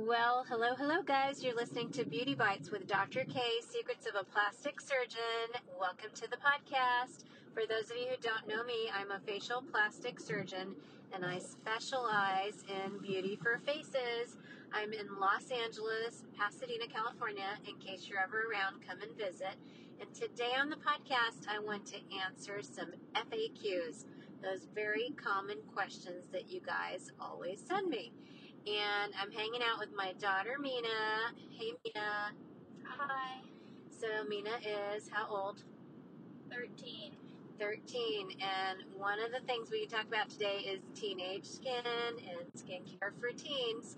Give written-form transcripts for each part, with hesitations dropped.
Well, hello, guys. You're listening to Beauty Bites with Dr. K, Secrets of a Plastic Surgeon. Welcome to the podcast. For those of you who don't know me, I'm a facial plastic surgeon, and I specialize in beauty for faces. I'm in Los Angeles, Pasadena, California. In case you're ever around, come and visit. And today on the podcast, I want to answer some FAQs, those very common questions that you guys always send me. And I'm hanging out with my daughter, Mina. Hey, Mina. Hi. So Mina is how old? 13. 13. And one of the things we can talk about today is teenage skin and skincare for teens.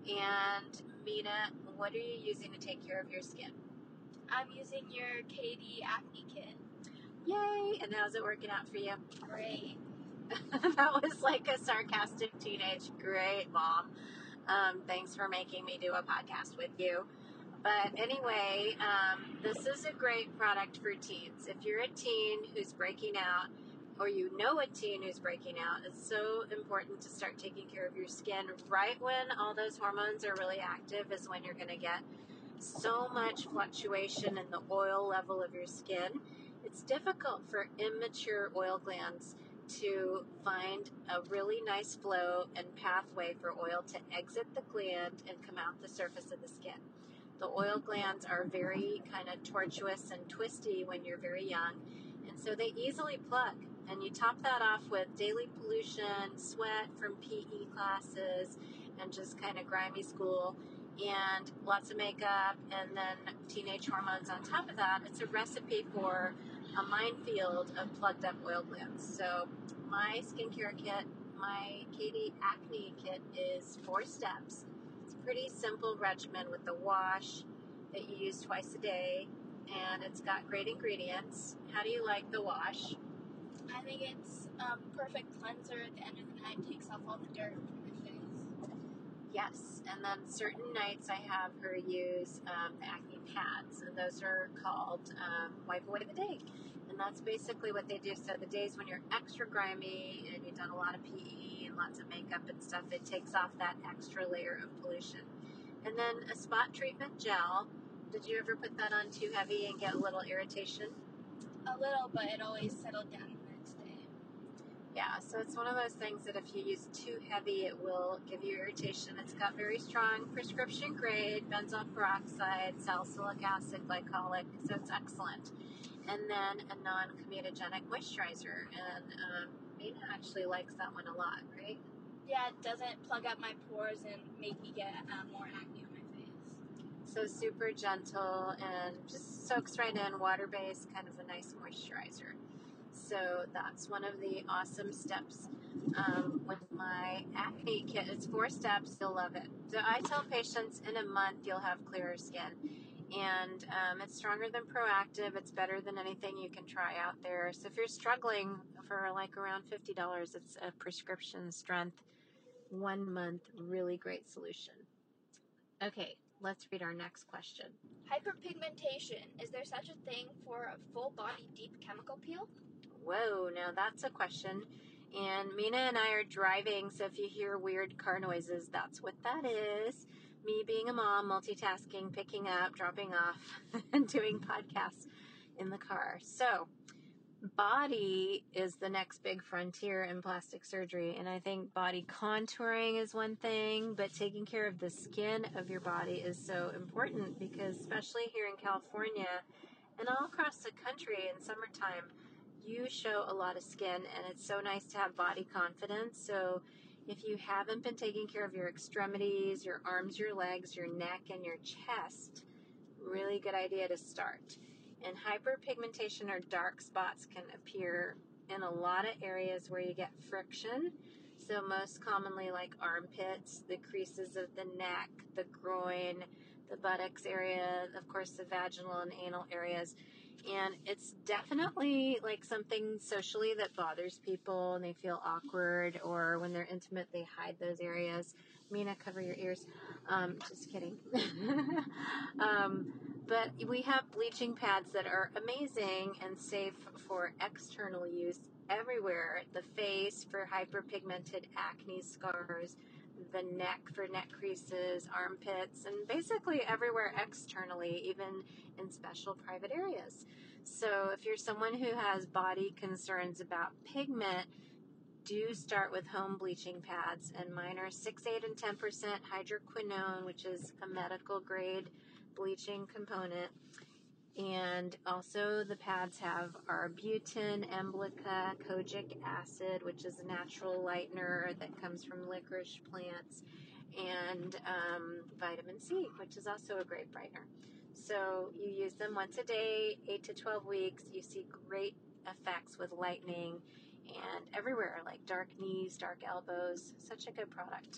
And Mina, what are you using to take care of your skin? I'm using your KD Acne Kit. Yay! And how's it working out for you? Great. That was like a sarcastic teenage, great mom. Thanks for making me do a podcast with you. But anyway, this is a great product for teens. If you're a teen who's breaking out, or you know a teen who's breaking out, it's so important to start taking care of your skin right when all those hormones are really active is when you're going to get so much fluctuation in the oil level of your skin. It's difficult for immature oil glands to find a really nice flow and pathway for oil to exit the gland and come out the surface of the skin. The oil glands are very kind of tortuous and twisty when you're very young, and so they easily plug. And you top that off with daily pollution, sweat from PE classes, and just kind of grimy school, and lots of makeup, and then teenage hormones on top of that. It's a recipe for a minefield of plugged up oil glands. So my skincare kit, my KD Acne Kit, is 4 steps. It's a pretty simple regimen with the wash that you use twice a day, and it's got great ingredients. How do you like the wash? I think it's a perfect cleanser at the end of the night. It takes off all the dirt from your face. Yes, and then certain nights I have her use the acne pads, and those are called Wipe Away the Day. And that's basically what they do. So the days when you're extra grimy and you've done a lot of PE and lots of makeup and stuff, it takes off that extra layer of pollution. And then a spot treatment gel. Did you ever put that on too heavy and get a little irritation? A little, but it always settled down the next day. Yeah, so it's one of those things that if you use too heavy, it will give you irritation. It's got very strong prescription grade benzoyl peroxide, salicylic acid, glycolic, so it's excellent. And then a non-comedogenic moisturizer, and Mina actually likes that one a lot, right? Yeah, it doesn't plug up my pores and make me get more acne on my face. So super gentle and just soaks right in, water-based, kind of a nice moisturizer. So that's one of the awesome steps with my acne kit. It's 4 steps. You'll love it. So I tell patients in a month you'll have clearer skin. And it's stronger than Proactive. It's better than anything you can try out there. So if you're struggling for like around $50, it's a prescription strength 1 month, really great solution. Okay, let's read our next question. Hyperpigmentation. Is there such a thing for a full body deep chemical peel? Whoa, now that's a question. And Mina and I are driving, so if you hear weird car noises, that's what that is. Me being a mom, multitasking, picking up, dropping off, and doing podcasts in the car. So, body is the next big frontier in plastic surgery, and I think body contouring is one thing, but taking care of the skin of your body is so important because especially here in California and all across the country in summertime, you show a lot of skin, and it's so nice to have body confidence. So if you haven't been taking care of your extremities, your arms, your legs, your neck, and your chest, really good idea to start. And hyperpigmentation or dark spots can appear in a lot of areas where you get friction. So most commonly like armpits, the creases of the neck, the groin, the buttocks area, of course the vaginal and anal areas. And it's definitely like something socially that bothers people and they feel awkward, or when they're intimate they hide those areas. Mina, cover your ears. Just kidding. But we have bleaching pads that are amazing and safe for external use everywhere. The face for hyperpigmented acne scars, the neck for neck creases, armpits, and basically everywhere externally, even in special private areas. So if you're someone who has body concerns about pigment, do start with home bleaching pads, and mine are 6, 8, and 10% hydroquinone, which is a medical grade bleaching component. And also the pads have arbutin, emblica, kojic acid, which is a natural lightener that comes from licorice plants, and vitamin C, which is also a great brightener. So you use them once a day, 8 to 12 weeks. You see great effects with lightening and everywhere, like dark knees, dark elbows. Such a good product.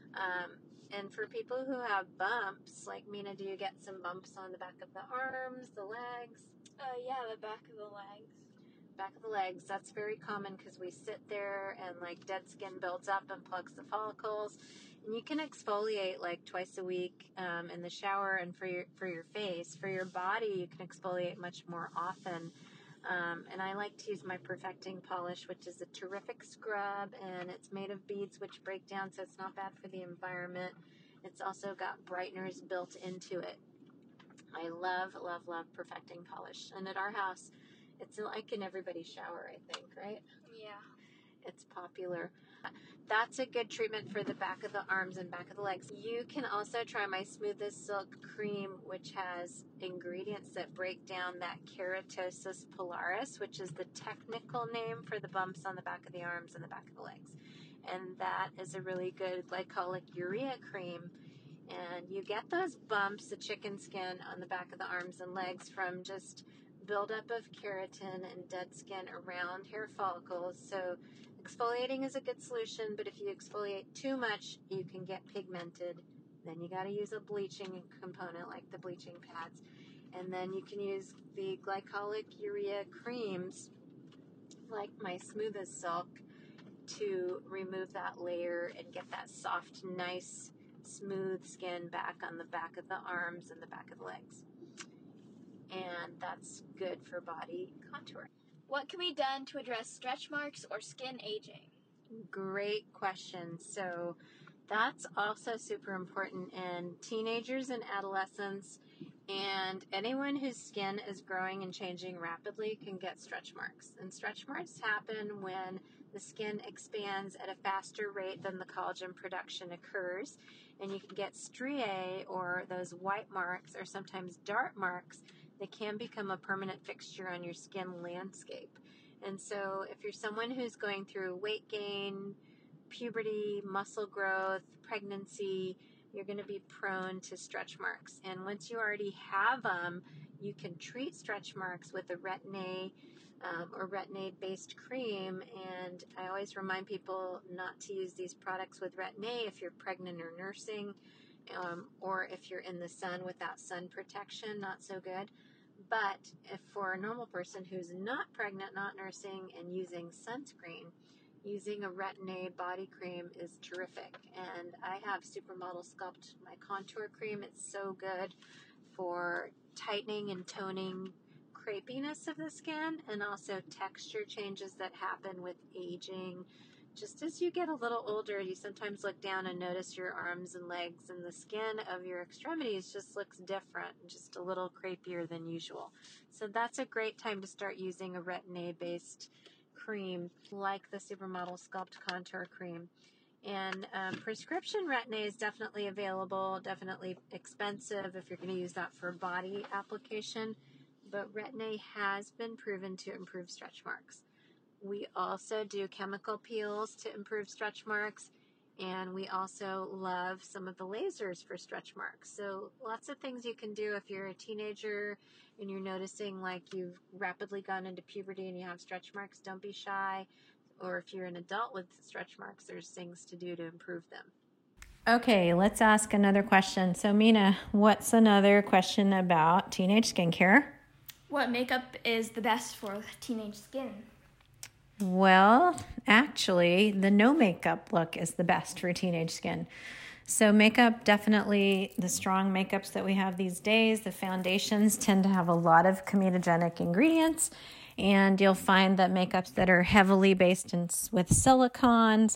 And for people who have bumps, like Mina, do you get some bumps on the back of the arms, the legs? Yeah, the back of the legs. Back of the legs, that's very common because we sit there and like dead skin builds up and plugs the follicles. And you can exfoliate like twice a week in the shower, and for your face. For your body, you can exfoliate much more often. And I like to use my Perfecting Polish, which is a terrific scrub, and it's made of beads which break down, so it's not bad for the environment. It's also got brighteners built into it. I love, love, love Perfecting Polish. And at our house, it's like in everybody's shower, I think, right? Yeah. It's popular. That's a good treatment for the back of the arms and back of the legs. You can also try my Smoothest Silk Cream, which has ingredients that break down that keratosis pilaris, which is the technical name for the bumps on the back of the arms and the back of the legs. And that is a really good glycolic urea cream. And you get those bumps, the chicken skin on the back of the arms and legs, from just buildup of keratin and dead skin around hair follicles. So exfoliating is a good solution, but if you exfoliate too much, you can get pigmented. Then you got to use a bleaching component like the bleaching pads. And then you can use the glycolic urea creams like my Smoothest Silk to remove that layer and get that soft, nice, smooth skin back on the back of the arms and the back of the legs. And that's good for body contouring. What can be done to address stretch marks or skin aging? Great question. So that's also super important in teenagers and adolescents, and anyone whose skin is growing and changing rapidly can get stretch marks. And stretch marks happen when the skin expands at a faster rate than the collagen production occurs, and you can get striae, or those white marks, or sometimes dark marks that can become a permanent fixture on your skin landscape. And so if you're someone who's going through weight gain, puberty, muscle growth, pregnancy, you're going to be prone to stretch marks. And once you already have them, you can treat stretch marks with a retin-A or retin-A-based cream. And I always remind people not to use these products with retin-A if you're pregnant or nursing, or if you're in the sun without sun protection, not so good. But if for a normal person who's not pregnant, not nursing, and using sunscreen, using a retin-A body cream is terrific. And I have Supermodel Sculpt, my contour cream. It's so good for tightening and toning crepiness of the skin, and also texture changes that happen with aging. Just as you get a little older, you sometimes look down and notice your arms and legs, and the skin of your extremities just looks different, just a little crepier than usual. So that's a great time to start using a retin-A based cream like the Supermodel Sculpt Contour Cream. And prescription retin-A is definitely available, definitely expensive if you're going to use that for body application, but retin-A has been proven to improve stretch marks. We also do chemical peels to improve stretch marks, and we also love some of the lasers for stretch marks. So lots of things you can do if you're a teenager and you're noticing like you've rapidly gone into puberty and you have stretch marks. Don't be shy. Or if you're an adult with stretch marks, there's things to do to improve them. Okay, let's ask another question. So Mina, what's another question about teenage skincare? What makeup is the best for teenage skin? Well, actually, the no makeup look is the best for teenage skin. So makeup, definitely the strong makeups that we have these days, the foundations tend to have a lot of comedogenic ingredients, and you'll find that makeups that are heavily based with silicones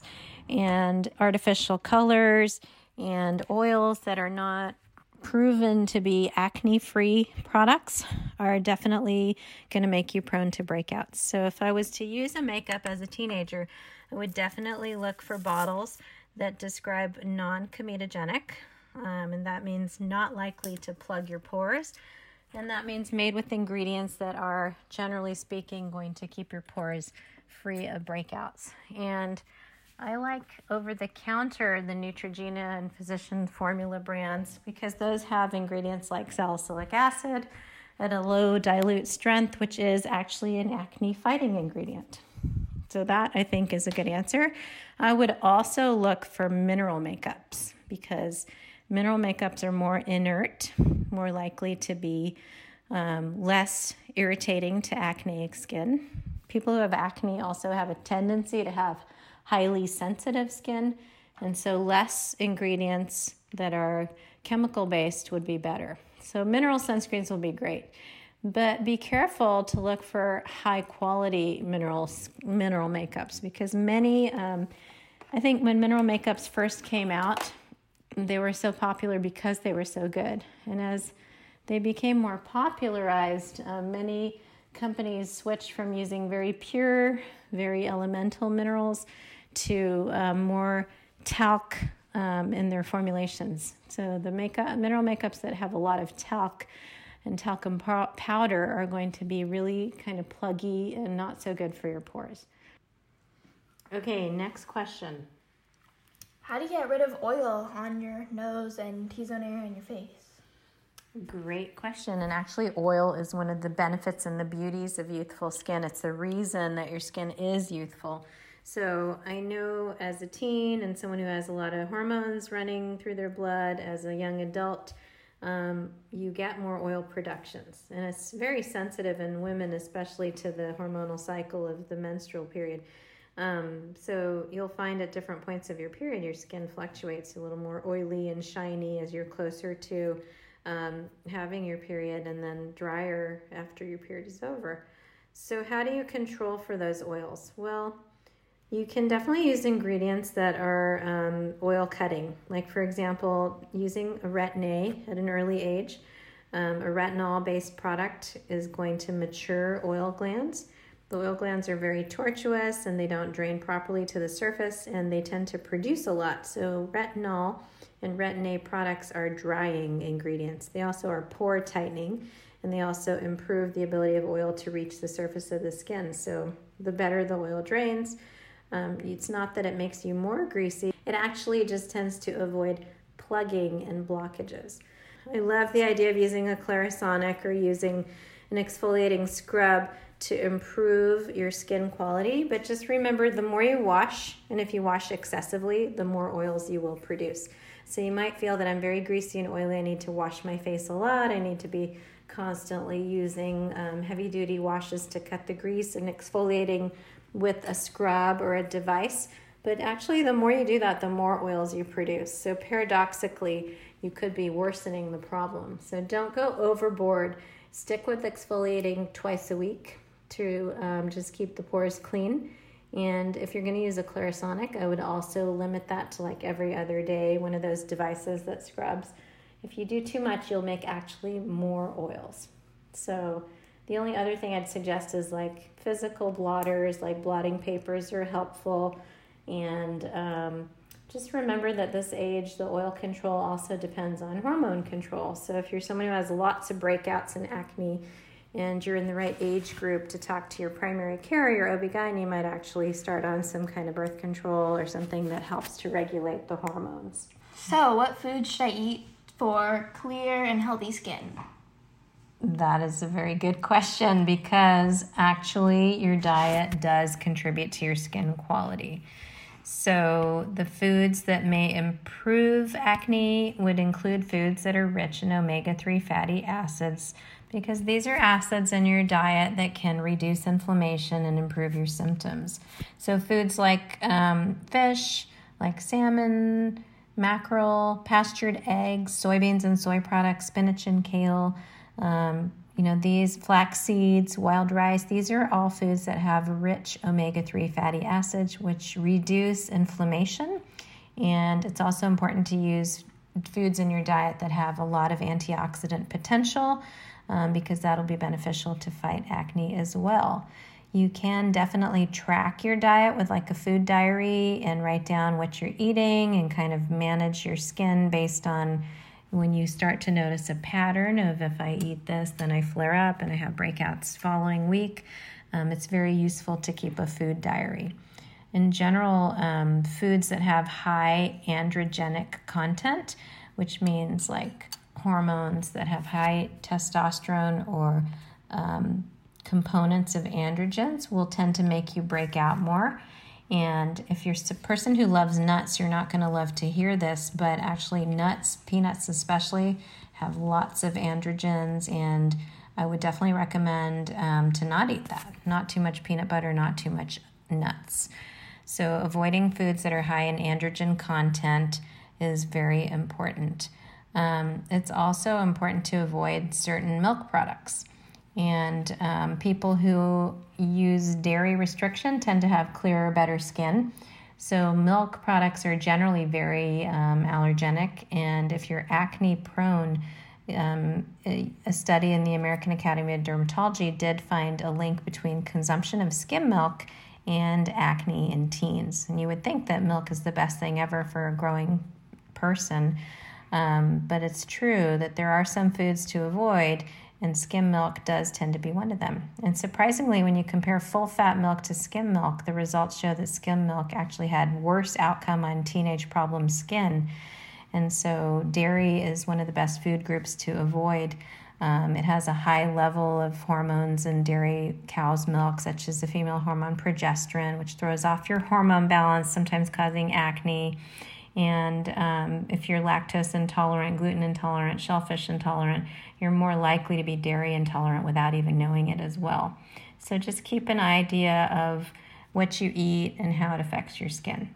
and artificial colors and oils that are not proven to be acne-free products are definitely going to make you prone to breakouts. So if I was to use a makeup as a teenager, I would definitely look for bottles that describe non-comedogenic, and that means not likely to plug your pores. And that means made with ingredients that are, generally speaking, going to keep your pores free of breakouts. And I like over-the-counter the Neutrogena and Physician Formula brands because those have ingredients like salicylic acid at a low dilute strength, which is actually an acne-fighting ingredient. So that, I think, is a good answer. I would also look for mineral makeups because mineral makeups are more inert, more likely to be less irritating to acneic skin. People who have acne also have a tendency to have highly sensitive skin, and so less ingredients that are chemical-based would be better. So mineral sunscreens will be great, but be careful to look for high-quality mineral makeups because many, I think when mineral makeups first came out, they were so popular because they were so good. And as they became more popularized, many companies switched from using very pure, very elemental minerals to more talc in their formulations. So the mineral makeups that have a lot of talc and talcum powder are going to be really kind of pluggy and not so good for your pores. Okay, next question. How do you get rid of oil on your nose and T-zone area and your face? Great question. And actually, oil is one of the benefits and the beauties of youthful skin. It's the reason that your skin is youthful. So I know as a teen and someone who has a lot of hormones running through their blood as a young adult, you get more oil productions. And it's very sensitive in women, especially to the hormonal cycle of the menstrual period. So you'll find at different points of your period, your skin fluctuates a little more oily and shiny as you're closer to having your period, and then drier after your period is over. So how do you control for those oils? Well, you can definitely use ingredients that are oil cutting. Like, for example, using a Retin-A at an early age. A retinol-based product is going to mature oil glands. The oil glands are very tortuous and they don't drain properly to the surface, and they tend to produce a lot. So retinol and Retin-A products are drying ingredients. They also are pore tightening, and they also improve the ability of oil to reach the surface of the skin. So the better the oil drains, it's not that it makes you more greasy. It actually just tends to avoid plugging and blockages. I love the idea of using a Clarisonic or using an exfoliating scrub to improve your skin quality, but just remember, the more you wash, and if you wash excessively, the more oils you will produce. So you might feel that I'm very greasy and oily, I need to wash my face a lot, I need to be constantly using heavy-duty washes to cut the grease and exfoliating with a scrub or a device. But actually, the more you do that, the more oils you produce. So paradoxically, you could be worsening the problem. So don't go overboard. Stick with exfoliating twice a week to just keep the pores clean. And if you're going to use a Clarisonic, I would also limit that to like every other day, one of those devices that scrubs. If you do too much, you'll make actually more oils. So the only other thing I'd suggest is like physical blotters, like blotting papers are helpful. And just remember that this age, the oil control also depends on hormone control. So if you're someone who has lots of breakouts and acne, and you're in the right age group to talk to your primary care or your OB-GYN, you might actually start on some kind of birth control or something that helps to regulate the hormones. So what food should I eat for clear and healthy skin? That is a very good question, because actually your diet does contribute to your skin quality. So the foods that may improve acne would include foods that are rich in omega-3 fatty acids, because these are acids in your diet that can reduce inflammation and improve your symptoms. So foods like fish, like salmon, mackerel, pastured eggs, soybeans and soy products, spinach and kale, These flax seeds, wild rice, these are all foods that have rich omega-3 fatty acids, which reduce inflammation. And it's also important to use foods in your diet that have a lot of antioxidant potential, because that'll be beneficial to fight acne as well. You can definitely track your diet with like a food diary and write down what you're eating and kind of manage your skin based on when you start to notice a pattern of, if I eat this, then I flare up and I have breakouts following week. It's very useful to keep a food diary. In general, foods that have high androgenic content, which means like hormones that have high testosterone or components of androgens, will tend to make you break out more. And if you're a person who loves nuts, you're not going to love to hear this, but actually nuts, peanuts especially, have lots of androgens, and I would definitely recommend to not eat that. Not too much peanut butter, not too much nuts. So avoiding foods that are high in androgen content is very important. It's also important to avoid certain milk products. And people who use dairy restriction tend to have clearer, better skin. So milk products are generally very allergenic. And if you're acne prone, a study in the American Academy of Dermatology did find a link between consumption of skim milk and acne in teens. And you would think that milk is the best thing ever for a growing person. But it's true that there are some foods to avoid, and skim milk does tend to be one of them. And surprisingly, when you compare full-fat milk to skim milk, the results show that skim milk actually had worse outcome on teenage problem skin. And so dairy is one of the best food groups to avoid. It has a high level of hormones in dairy cow's milk, such as the female hormone progesterone, which throws off your hormone balance, sometimes causing acne. And if you're lactose intolerant, gluten intolerant, shellfish intolerant, you're more likely to be dairy intolerant without even knowing it as well. So just keep an idea of what you eat and how it affects your skin.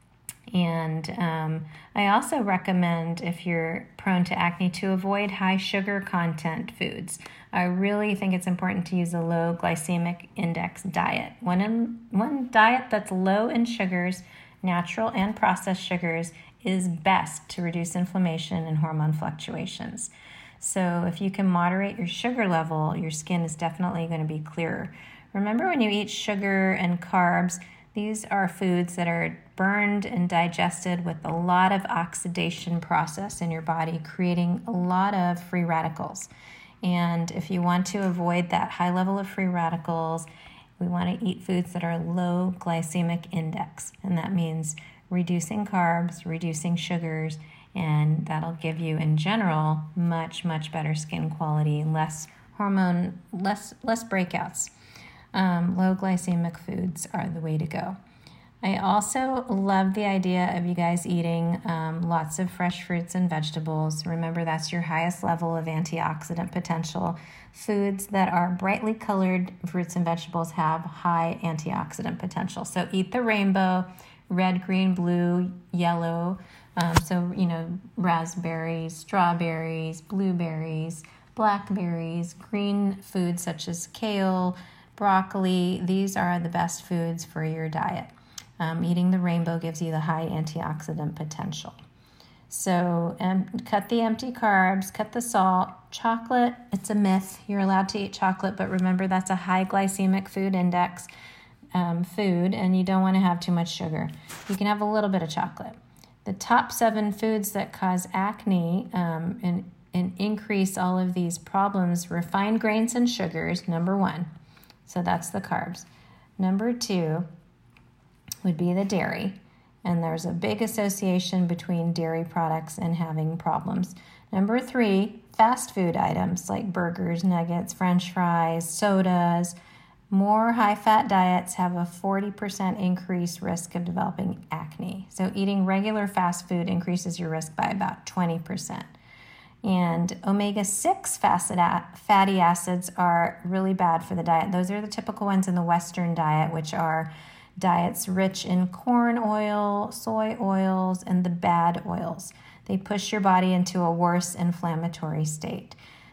And I also recommend, if you're prone to acne, to avoid high sugar content foods. I really think it's important to use a low glycemic index diet. One diet that's low in sugars, natural and processed sugars, is best to reduce inflammation and hormone fluctuations. So if you can moderate your sugar level, your skin is definitely going to be clearer. Remember, when you eat sugar and carbs, these are foods that are burned and digested with a lot of oxidation process in your body, creating a lot of free radicals. And if you want to avoid that high level of free radicals, we want to eat foods that are low glycemic index. And that means reducing carbs, reducing sugars, and that'll give you, in general, much, much better skin quality, less breakouts. Low glycemic foods are the way to go. I also love the idea of you guys eating lots of fresh fruits and vegetables. Remember, that's your highest level of antioxidant potential. Foods that are brightly colored fruits and vegetables have high antioxidant potential. So eat the rainbow, red, green, blue, yellow. Raspberries, strawberries, blueberries, blackberries, green foods such as kale, broccoli. These are the best foods for your diet. Eating the rainbow gives you the high antioxidant potential. So cut the empty carbs, cut the salt. Chocolate, it's a myth. You're allowed to eat chocolate, but remember, that's a high glycemic food index food, and you don't want to have too much sugar. You can have a little bit of chocolate. The top 7 foods that cause acne and increase all of these problems: refined grains and sugars, number 1. So that's the carbs. Number 2 would be the dairy. And there's a big association between dairy products and having problems. Number 3, fast food items like burgers, nuggets, French fries, sodas. More high-fat diets have a 40% increased risk of developing acne. So eating regular fast food increases your risk by about 20%. And omega-6 fatty acids are really bad for the diet. Those are the typical ones in the Western diet, which are diets rich in corn oil, soy oils, and the bad oils. They push your body into a worse inflammatory state.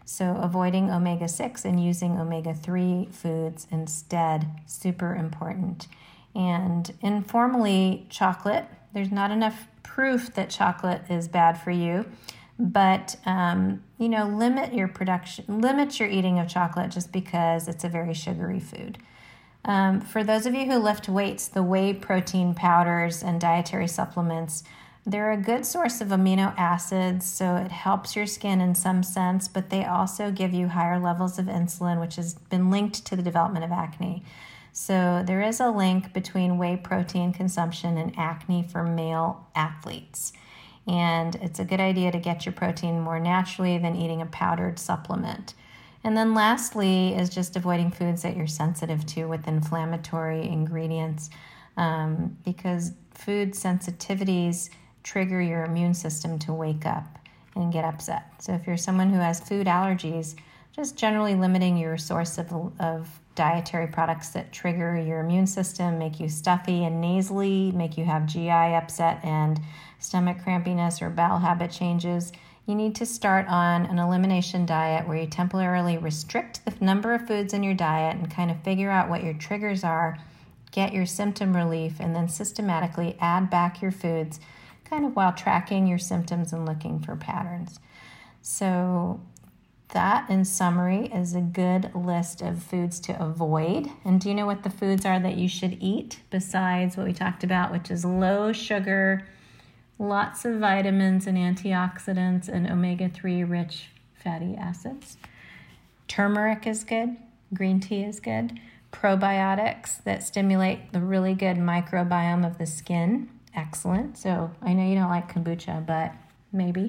So avoiding omega-6 and using omega-3 foods instead, super important. And informally, chocolate, there's not enough proof that chocolate is bad for you, but limit your eating of chocolate just because it's a very sugary food. For those of you who lift weights, the whey protein powders and dietary supplements, they're a good source of amino acids, so it helps your skin in some sense, but they also give you higher levels of insulin, which has been linked to the development of acne. So there is a link between whey protein consumption and acne for male athletes. And it's a good idea to get your protein more naturally than eating a powdered supplement. And then lastly is just avoiding foods that you're sensitive to with inflammatory ingredients, because food sensitivities trigger your immune system to wake up and get upset. So if you're someone who has food allergies, just generally limiting your source of dietary products that trigger your immune system, make you stuffy and nasally, make you have GI upset and stomach crampiness or bowel habit changes. You need to start on an elimination diet where you temporarily restrict the number of foods in your diet and kind of figure out what your triggers are, get your symptom relief, and then systematically add back your foods kind of while tracking your symptoms and looking for patterns. So that, in summary, is a good list of foods to avoid. And do you know what the foods are that you should eat besides what we talked about, which is low sugar, lots of vitamins and antioxidants, and omega-3 rich fatty acids? Turmeric is good. Green tea is good. Probiotics that stimulate the really good microbiome of the skin. Excellent. So I know you don't like kombucha, but maybe.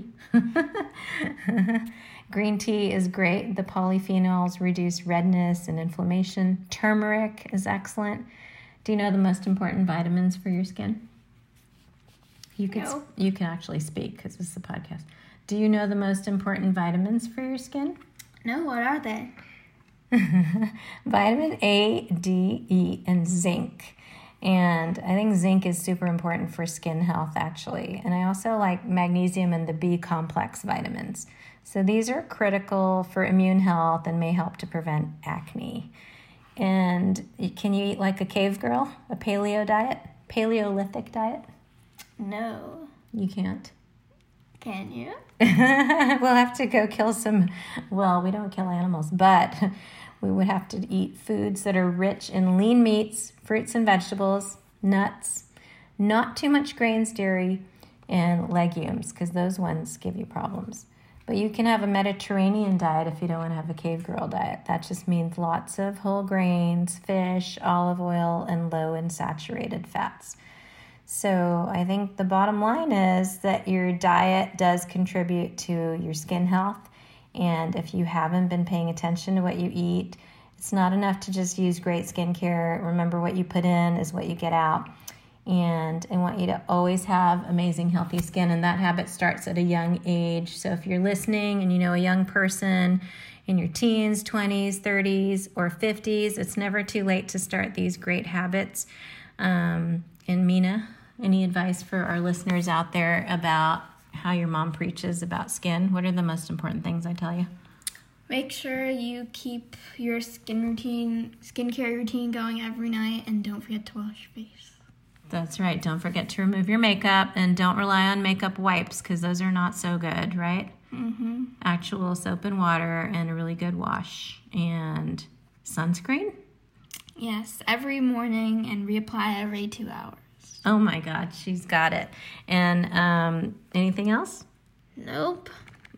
Green tea is great. The polyphenols reduce redness and inflammation. Turmeric is excellent. Do you know the most important vitamins for your skin? You can actually speak because this is a podcast. Do you know the most important vitamins for your skin? No, what are they? Vitamin A, D, E, and zinc. And I think zinc is super important for skin health, actually. And I also like magnesium and the B complex vitamins. So these are critical for immune health and may help to prevent acne. And can you eat like a cave girl, a paleo diet, Paleolithic diet? No. You can't. Can you? We'll have to go kill some, well, we don't kill animals, but we would have to eat foods that are rich in lean meats, fruits and vegetables, nuts, not too much grains, dairy, and legumes, because those ones give you problems. But you can have a Mediterranean diet if you don't want to have a cave girl diet. That just means lots of whole grains, fish, olive oil, and low in saturated fats. So I think the bottom line is that your diet does contribute to your skin health. And if you haven't been paying attention to what you eat, it's not enough to just use great skincare. Remember, what you put in is what you get out. And I want you to always have amazing, healthy skin. And that habit starts at a young age. So if you're listening and you know a young person in your teens, 20s, 30s, or 50s, it's never too late to start these great habits. And Mina, any advice for our listeners out there about how your mom preaches about skin? What are the most important things I tell you? Make sure you keep your skincare routine going every night, and don't forget to wash your face. That's right. Don't forget to remove your makeup, and don't rely on makeup wipes because those are not so good, right? Mm-hmm. Actual soap and water and a really good wash. And sunscreen? Yes, every morning and reapply every 2 hours. Oh my God, she's got it. And anything else? Nope.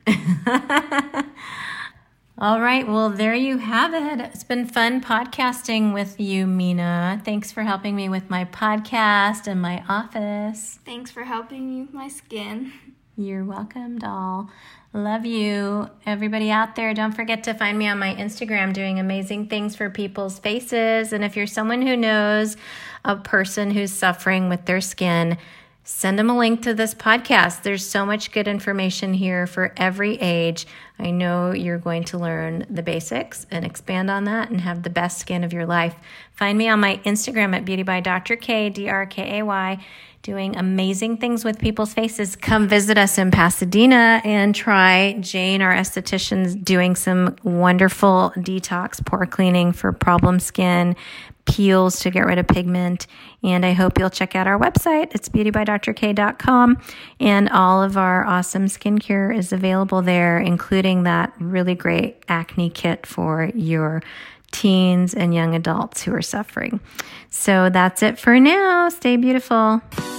All right, well, there you have it. It's been fun podcasting with you, Mina. Thanks for helping me with my podcast and my office. Thanks for helping me with my skin. You're welcome, doll. Love you. Everybody out there, don't forget to find me on my Instagram doing amazing things for people's faces. And if you're someone who knows a person who's suffering with their skin, send them a link to this podcast. There's so much good information here for every age. I know you're going to learn the basics and expand on that and have the best skin of your life. Find me on my Instagram at Beauty by Dr. K, DRKAY, doing amazing things with people's faces. Come visit us in Pasadena and try Jane, our esthetician, doing some wonderful detox pore cleaning for problem skin, peels to get rid of pigment. And I hope you'll check out our website. It's beautybydrk.com. And all of our awesome skincare is available there, including that really great acne kit for your teens and young adults who are suffering. So that's it for now. Stay beautiful.